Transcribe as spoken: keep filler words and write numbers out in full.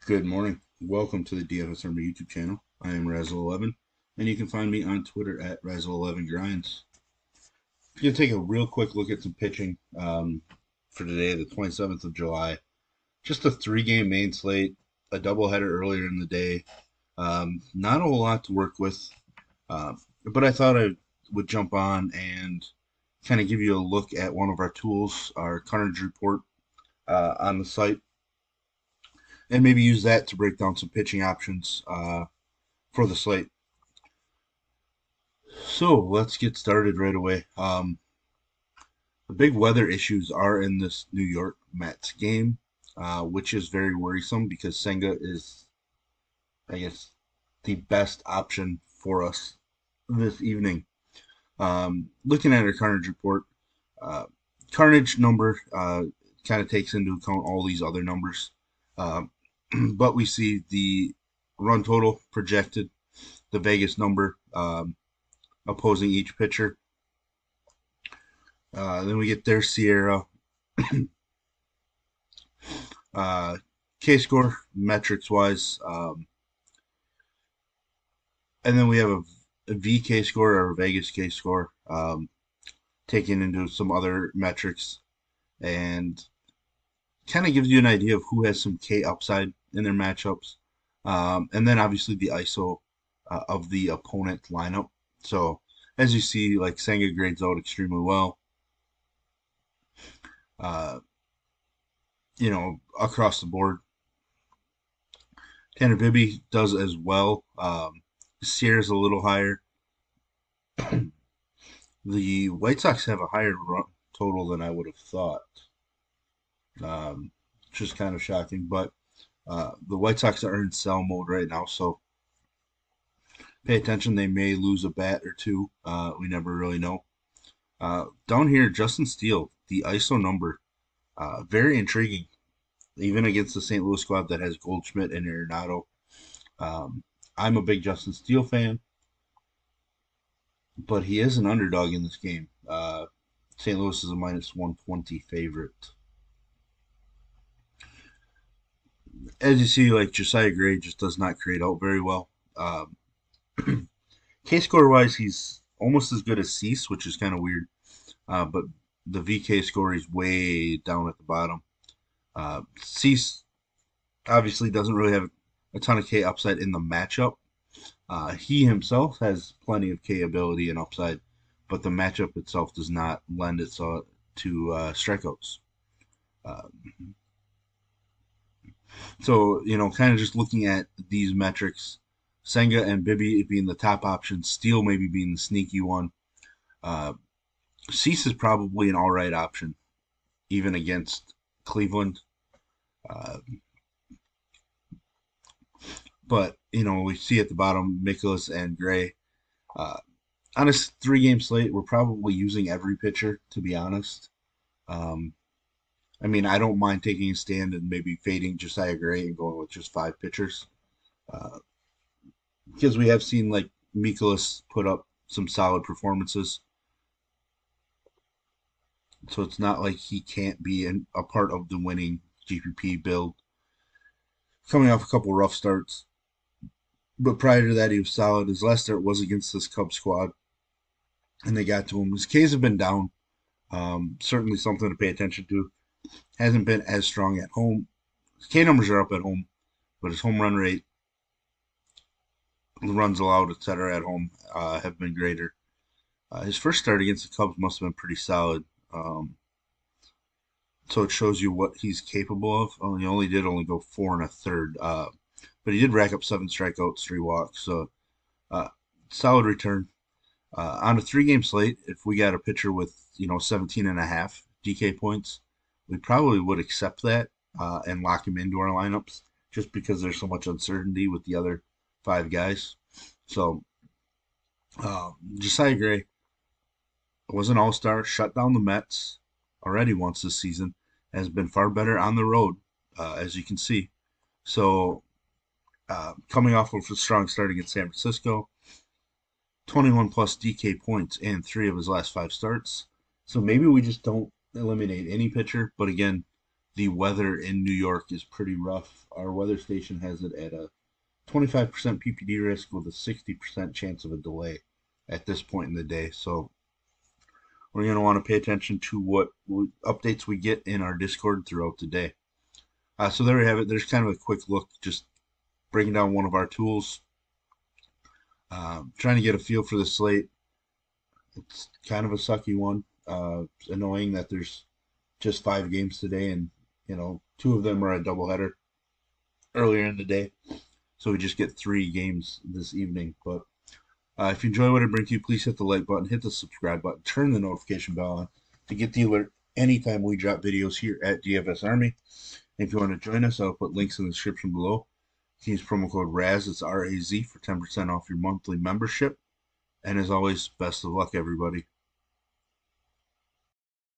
Good morning. Welcome to the D F S Army YouTube channel. I am Razzle eleven, and you can find me on Twitter at Razzle eleven Grinds. We're going to take a real quick look at some pitching um, for today, the twenty-seventh of July. Just a three game main slate, a doubleheader earlier in the day. Um, not a whole lot to work with, uh, but I thought I would jump on and kind of give you a look at one of our tools, our carnage report uh, on the site, and maybe use that to break down some pitching options uh, for the slate. So let's get started right away. Um, the big weather issues are in this New York Mets game, uh, which is very worrisome because Senga is, I guess, the best option for us this evening. Um, looking at our Carnage report, uh, Carnage number uh, kind of takes into account all these other numbers, um, but we see the run total projected, the Vegas number um, opposing each pitcher. Uh, then we get their Sierra, uh, K score metrics wise, um, and then we have a, a V K score or a Vegas K score, um, taking into some other metrics, and kind of gives you an idea of who has some K upside in their matchups, um, and then obviously the I S O uh, of the opponent lineup. So as you see, like Senga grades out extremely well. Uh, you know, across the board. Tanner Bibby does as well. Um, Sierra's a little higher. The White Sox have a higher run total than I would have thought, um, which is kind of shocking. But uh, the White Sox are in sell mode right now, so pay attention. They may lose a bat or two. Uh, we never really know. Uh, down here, Justin Steele, the I S O number, uh, very intriguing, even against the Saint Louis squad that has Goldschmidt and Arenado. Um, I'm a big Justin Steele fan, but he is an underdog in this game. Uh, Saint Louis is a minus one twenty favorite. As you see, like Josiah Gray just does not create out very well. Um, K score wise, he's almost as good as Cease, which is kind of weird. Uh, but the V K score is way down at the bottom. Uh, Cease obviously doesn't really have a ton of K upside in the matchup. Uh, he himself has plenty of K ability and upside, but the matchup itself does not lend itself to uh, strikeouts. Uh, so, you know, kind of just looking at these metrics, Senga and Bibby being the top options, Steele maybe being the sneaky one. Uh, Cease is probably an all right option, even against Cleveland. Uh, but, you know, we see at the bottom Mikolas and Gray. Uh, on a three game slate, we're probably using every pitcher, to be honest. Um, I mean, I don't mind taking a stand and maybe fading Josiah Gray and going with just five pitchers. Uh, because we have seen like Mikolas put up some solid performances. So it's not like he can't be an, a part of the winning G P P build. Coming off a couple rough starts. But prior to that, he was solid. His last start was against this Cubs squad, and they got to him. His Ks have been down. Um, certainly something to pay attention to. Hasn't been as strong at home. His K numbers are up at home, but his home run rate, runs allowed, et cetera at home uh, have been greater. Uh, his first start against the Cubs must have been pretty solid. Um, so it shows you what he's capable of. Oh, he only did only go four and a third, uh, but he did rack up seven strikeouts, three walks. So uh, solid return. Uh, on a three-game slate, if we got a pitcher with you know seventeen and a half D K points, we probably would accept that uh, and lock him into our lineups just because there's so much uncertainty with the other five guys. So uh, Josiah Gray was an all-star, shut down the Mets already once this season, has been far better on the road, uh, as you can see. So uh, coming off of a strong start against San Francisco, twenty-one plus D K points in three of his last five starts. So maybe we just don't eliminate any pitcher. But again, the weather in New York is pretty rough. Our weather station has it at a twenty-five percent P P D risk with a sixty percent chance of a delay at this point in the day. So we're going to want to pay attention to what w- updates we get in our Discord throughout the day. Uh, so there we have it. There's kind of a quick look, just breaking down one of our tools, um, trying to get a feel for the slate. It's kind of a sucky one. Uh, it's annoying that there's just five games today, and you know, two of them are a doubleheader earlier in the day, so we just get three games this evening. But uh, if you enjoy what I bring to you, please hit the like button, hit the subscribe button, turn the notification bell on to get the alert anytime we drop videos here at D F S Army. If you want to join us, I'll put links in the description below. Use promo code R A Z, it's R A Z, for ten percent off your monthly membership. And as always, best of luck, everybody.